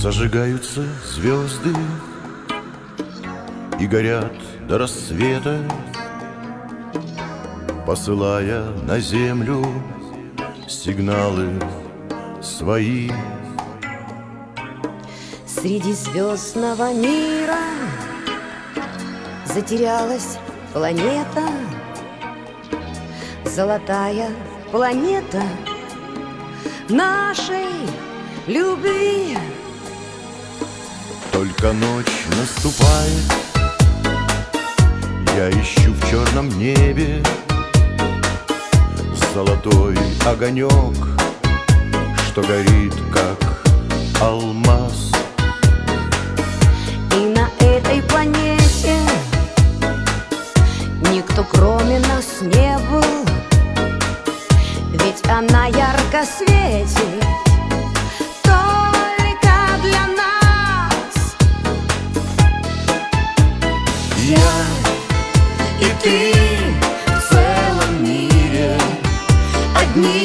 Зажигаются звезды и горят до рассвета, посылая на землю сигналы свои. Среди звездного мира затерялась планета, золотая планета нашей любви. Только ночь наступает, я ищу в черном небе золотой огонек, что горит, как алмаз. И на этой планете никто кроме нас не был, ведь она ярко светит только для нас. Я и ты в целом мире одни.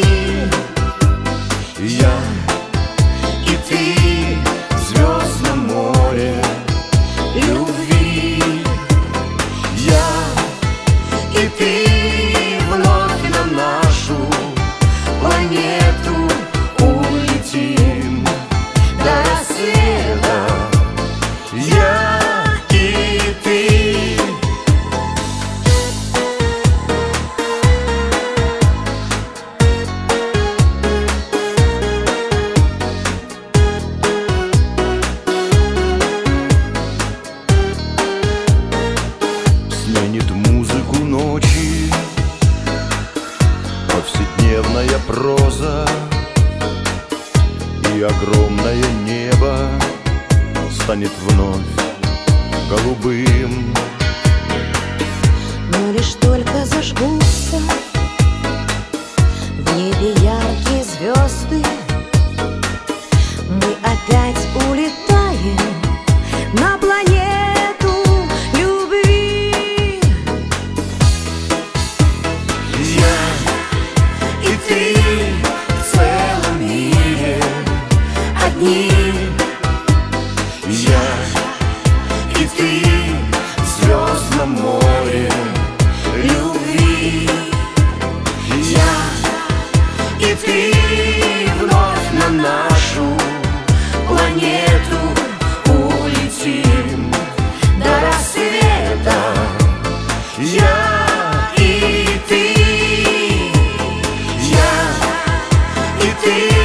Я и ты в звездном море любви. Я и ты вновь на нашу планету улетим до рассвета. Я и ты. Сменит музыку ночи повседневная проза, и огромное небо станет вновь голубым. Но лишь только зажгутся в небе яркие звезды, мы опять улетаем на планету любви. Я и ты в целом мире одни. Я и ты в звездном море любви. Я и ты вновь на нашу планету улетим до рассвета. Я и ты. Я и ты.